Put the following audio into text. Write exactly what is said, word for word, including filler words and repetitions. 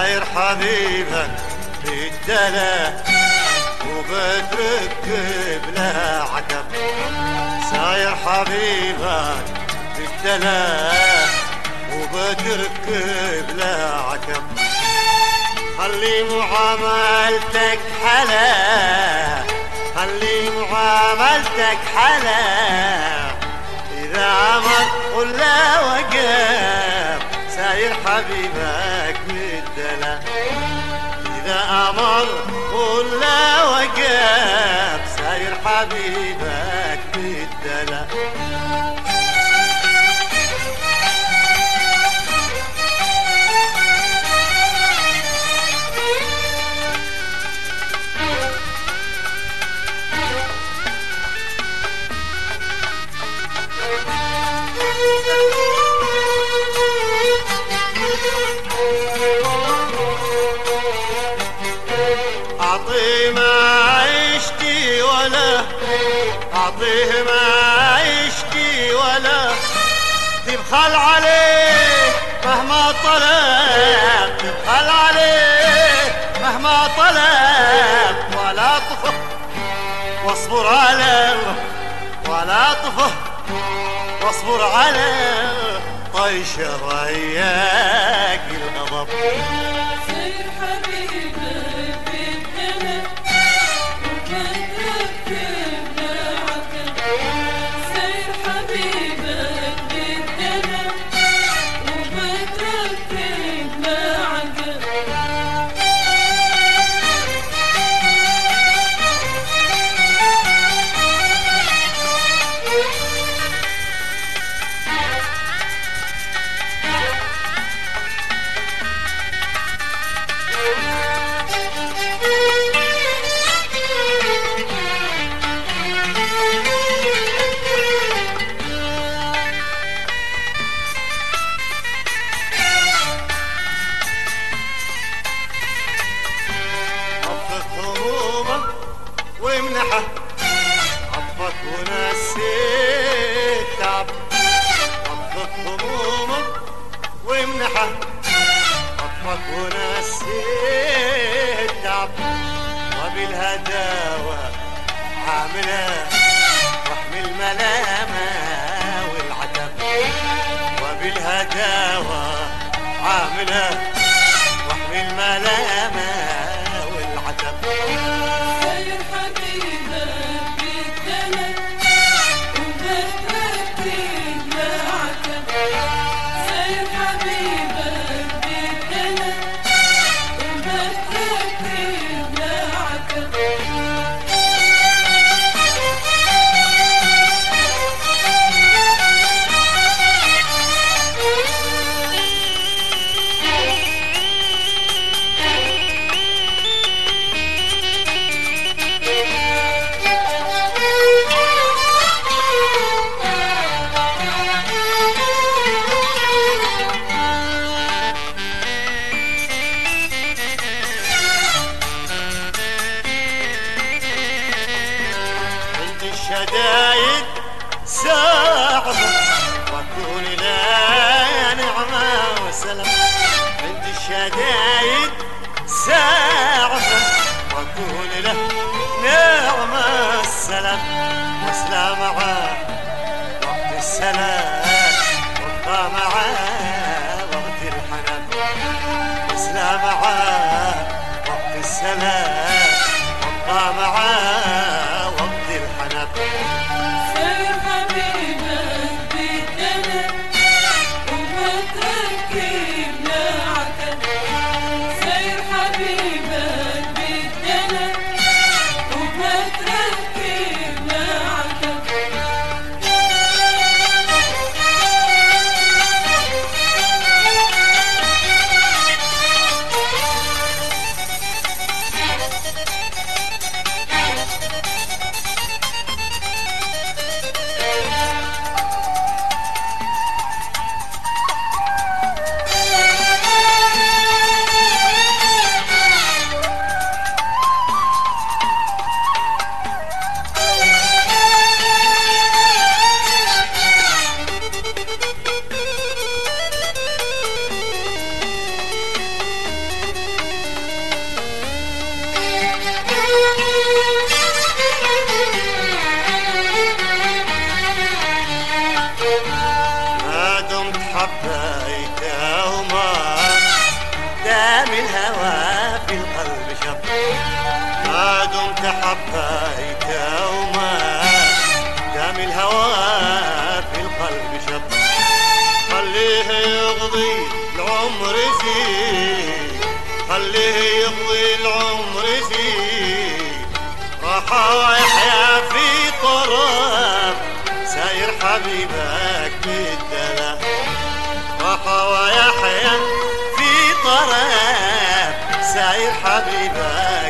ساير حبيبك بالدلا وبتركب له عتب. ساير حبيبك بالدلا وبتركب له عتب. خلي معاملتك حلا، خلي معاملتك حلا، إذا عمر ولا وقف ساير حبيبك بالدلا. إذا أمر ولا وقف ساير حبيبك بالدلا. أعطيه ما يشتي ولا، أعطيه ما يشتي ولا، تبخل عليه مهما طلب، تبخل عليه مهما طلب. ولا طفه واصبر عليه، ولا طفه واصبر عليه، طيش رياق الغضب. سير حبيبك بالدلا وبتركب له عتب. سير حبيبك بالدلا وبتركب له عتب. وامنحه عطفك ونسيت تعب. عطفك همومك وامنحه عطفك ونسيت تعب. وبالهداوة عامله واحمل ملامة والعتب. وبالهداوة عامله واحمل ملامة والعتب. سير حبيبك بالدلا وبتركب له عتب. سير حبيبك بالدلا وبتركب له عتب. الشدايد صعبة واكون لا نعمة وسلام. عندي الشدايد صعبة واكون له نعمة السلام. واسلام معاه وقت السلام، وابقى معاه وقت الحنان. واسلام معاه وقت السلام، وابقى معاه وقت الحنان. سير حبيبك بالدلا وبتركب له عتب. سير حبيبك بالدلا وبتركب له عتب. دام الهوى في القلب شب ما دمت حبيته وما دام الهوى في القلب شب خليه يقضي العمر فيه خليه يقضي العمر فيه راح يحيا في طرب ساير حبيبك بالدلا راح ويحيا في طرب ساير حبيبك